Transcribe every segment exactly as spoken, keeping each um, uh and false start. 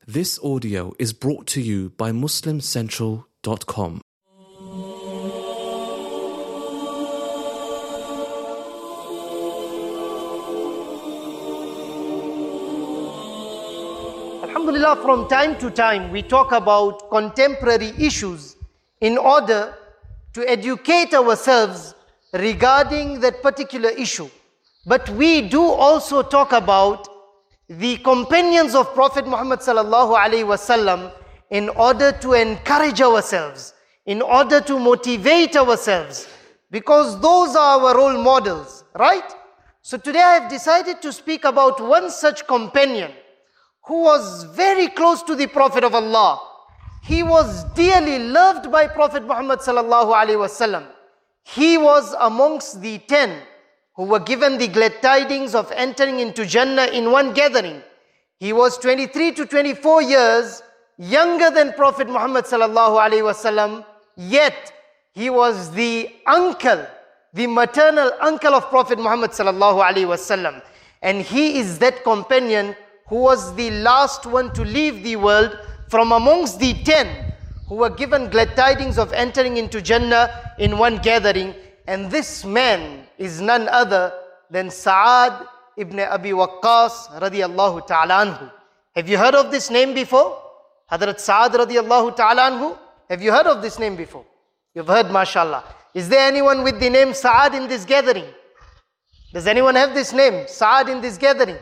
This audio is brought to you by Muslim Central dot com. Alhamdulillah, from time to time we talk about contemporary issues in order to educate ourselves regarding that particular issue. But we do also talk about the companions of Prophet Muhammad sallallahu alaihi wasallam in order to encourage ourselves, in order to motivate ourselves, because those are our role models, right? So today I have decided to speak about one such companion who was very close to the Prophet of Allah. He was dearly loved by Prophet Muhammad sallallahu alaihi wasallam. He was amongst the ten who were given the glad tidings of entering into Jannah in one gathering. He was twenty-three to twenty-four years younger than Prophet Muhammad sallallahu alaihi wasallam, yet he was the uncle, the maternal uncle of Prophet Muhammad sallallahu alaihi wasallam. And he is that companion who was the last one to leave the world from amongst the ten who were given glad tidings of entering into Jannah in one gathering. And this man is none other than Sa'ad ibn Abi Waqqas radiyallahu ta'ala anhu. Have you heard of this name before? Hadrat Sa'ad radiyallahu ta'ala anhu? Have you heard of this name before? You've heard, mashallah. Is there anyone with the name Sa'ad in this gathering? Does anyone have this name, Sa'ad, in this gathering?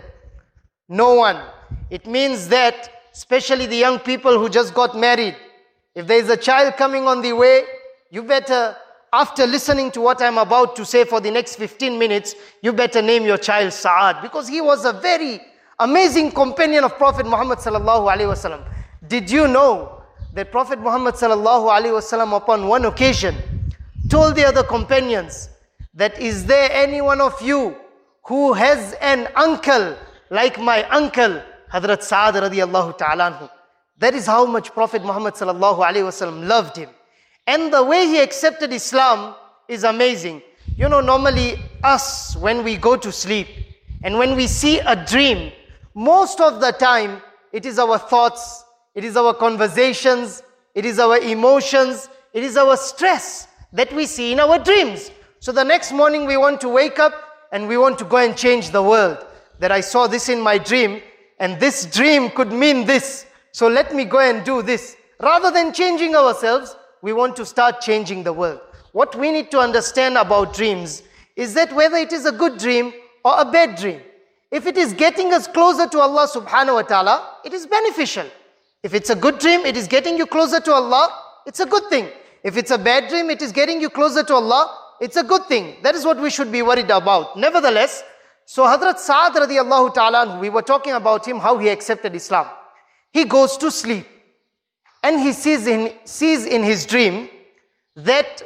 No one. It means that, especially the young people who just got married, if there is a child coming on the way, you better, after listening to what I'm about to say for the next fifteen minutes, you better name your child Sa'ad, because he was a very amazing companion of Prophet Muhammad sallallahu alaihi wasallam. Did you know that Prophet Muhammad sallallahu alaihi wasallam upon one occasion told the other companions that, is there any one of you who has an uncle like my uncle Hadrat Sa'ad radiyallahu ta'ala anhu? That is how much Prophet Muhammad sallallahu alaihi wasallam loved him. And the way he accepted Islam is amazing. You know, normally us, when we go to sleep and when we see a dream, most of the time it is our thoughts, it is our conversations, it is our emotions, it is our stress that we see in our dreams. So the next morning we want to wake up and we want to go and change the world. That I saw this in my dream and this dream could mean this, so let me go and do this. Rather than changing ourselves, we want to start changing the world. What we need to understand about dreams is that whether it is a good dream or a bad dream, if it is getting us closer to Allah subhanahu wa ta'ala, it is beneficial. If it's a good dream, it is getting you closer to Allah, it's a good thing. If it's a bad dream, it is getting you closer to Allah, it's a good thing. That is what we should be worried about. Nevertheless, so Hadrat Sa'ad radiyallahu ta'ala, we were talking about him, how he accepted Islam. He goes to sleep and he sees in, sees in his dream that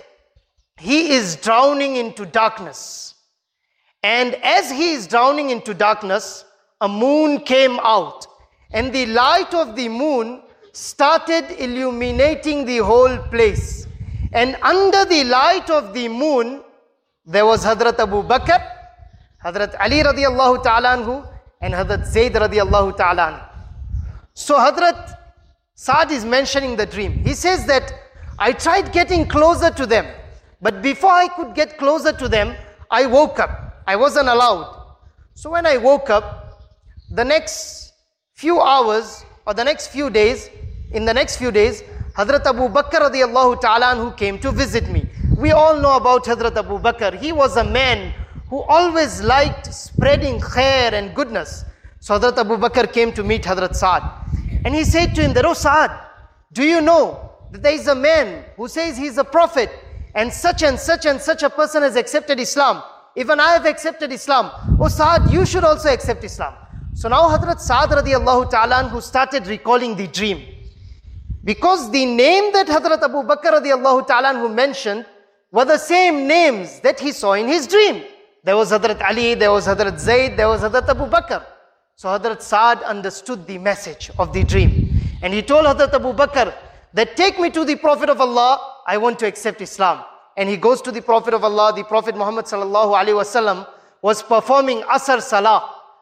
he is drowning into darkness. And as he is drowning into darkness, a moon came out. And the light of the moon started illuminating the whole place. And under the light of the moon, there was Hadrat Abu Bakr, Hadrat Ali radiyallahu ta'ala anhu, and Hadrat Zayd radiyallahu ta'ala anhu. So Hadrat Sa'ad is mentioning the dream. He says that, I tried getting closer to them, but before I could get closer to them, I woke up. I wasn't allowed. So when I woke up, the next few hours or the next few days, in the next few days, Hadrat Abu Bakr radiyallahu ta'ala anhu came to visit me. We all know about Hadrat Abu Bakr. He was a man who always liked spreading khair and goodness. So Hadrat Abu Bakr came to meet Hadrat Sa'ad. And he said to him that, oh Sa'ad, do you know that there is a man who says he is a prophet and such and such and such a person has accepted Islam. Even I have accepted Islam. Oh Sa'ad, you should also accept Islam. So now Hadrat Sa'ad radiyallahu ta'ala anhu started recalling the dream. Because the name that Hadrat Abu Bakr radiyallahu ta'ala anhu mentioned were the same names that he saw in his dream. There was Hadrat Ali, there was Hadrat Zayd, there was Hadrat Abu Bakr. So Hadrat Sa'ad understood the message of the dream. And he told Hadrat Abu Bakr that, take me to the Prophet of Allah, I want to accept Islam. And he goes to the Prophet of Allah. The Prophet Muhammad sallallahu alaihi wasallam was performing Asr Salah.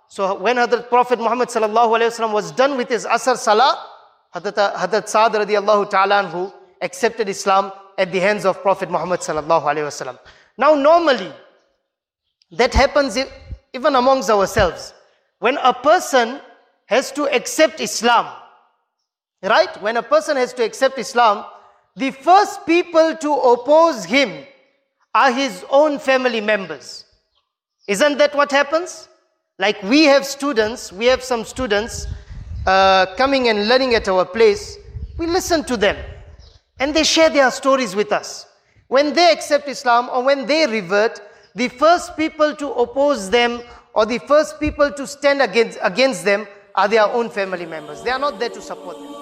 So when Hadrat Prophet Muhammad sallallahu alayhi wasallam was done with his Asr Salah, Hadrat, Hadrat Sa'd radiallahu ta'ala anhu accepted Islam at the hands of Prophet Muhammad sallallahu alayhi wasallam. Now normally, that happens even amongst ourselves. When a person has to accept Islam, right? When a person has to accept Islam, the first people to oppose him are his own family members. Isn't that what happens? Like we have students, we have some students uh, coming and learning at our place. We listen to them and they share their stories with us. When they accept Islam or when they revert, the first people to oppose them or the first people to stand against, against them are their own family members. They are not there to support them.